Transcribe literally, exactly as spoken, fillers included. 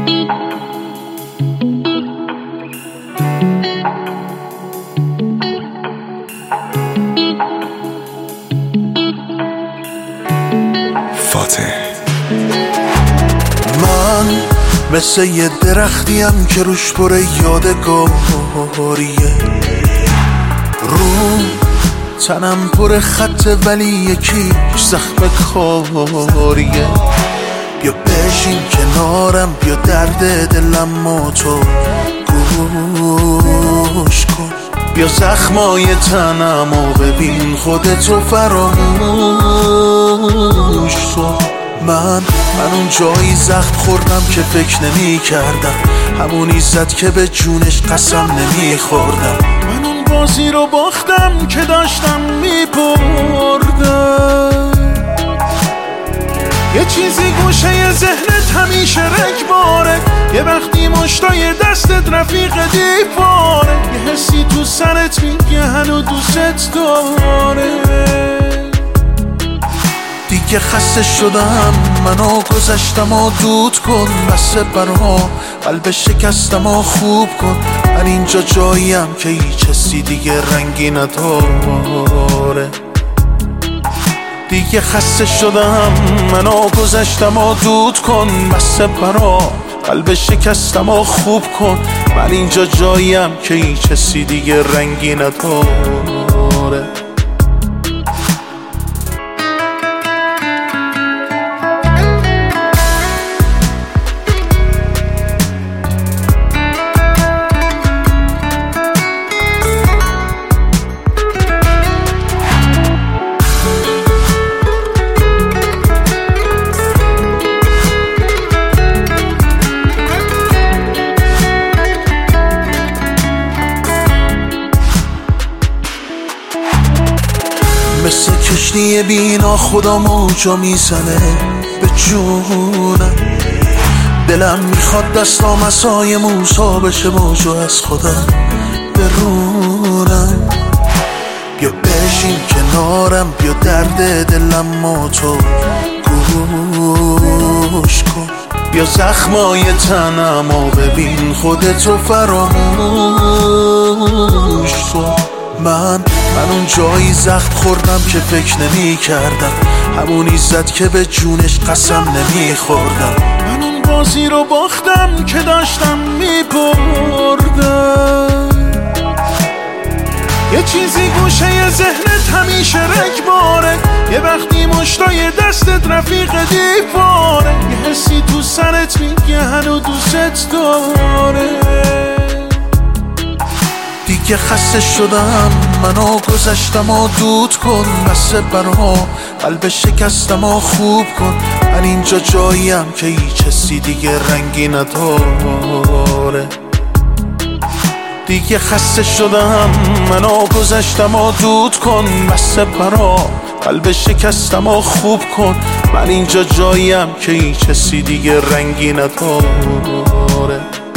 من مثل یه درختیم که روش پر یادگاریه، رو تنم پر خط ولی یکیش زخم کاریه. بیا بشین کنارم، بیا درد دلم و تو گوش کن، بیا زخمای تنم و ببین خودتو فراموش کن. من من اون جایی زخم خوردم که فکر نمی کردم، همونی زد که به جونش قسم نمی خوردم. من اون بازی رو باختم که داشتم می بردم. یه چیزی گوشه ذهنت همیشه رگباره، یه وقتی مشتای دستت رفیق دیواره، یه حسی تو سرت میگه هنو دوست داره. دیگه خسته شدم، منو گذشتم و دود کن، بس برا قلب شکستم و خوب کن. من اینجا جاییم که هیچ حسی دیگه رنگی نداره. دیگه خسته شدم، منو گذشتم و دود کن، بس برا قلب شکستم و خوب کن. من اینجا جاییم که هیچ حسی دیگه رنگی نداره. مثل کشتی بینا خدا موجا میزنه به جونم، دلم میخواد دستام عصای موسا بشه موجا از خودم برونم. بیا بشین کنارم، بیا درد دلم و تو گوش کن، بیا زخمای تنم و ببین خودتو فراموش کن. من من اون جایی زخم خوردم که فکر نمی کردم، همونی زد که به جونش قسم نمی خوردم. من اون بازی رو باختم که داشتم می بردم. یه چیزی گوشه ذهنت همیشه رگباره، یه وقتی مشتای دستت رفیق دیواره، یه حسی تو سرت میگه هنو دوست داره. دیگه خسته شدم، منو گذشتم و دود کن، بس برا قلب شکستم و خوب کن. من اینجا جاییم که هیچ حسی دیگه رنگی نداره. دیگه خسته شدم، منو گذشتم و دود کن، بس برا قلب شکستم و خوب کن. من اینجا جاییم که هیچ حسی دیگه رنگی نداره.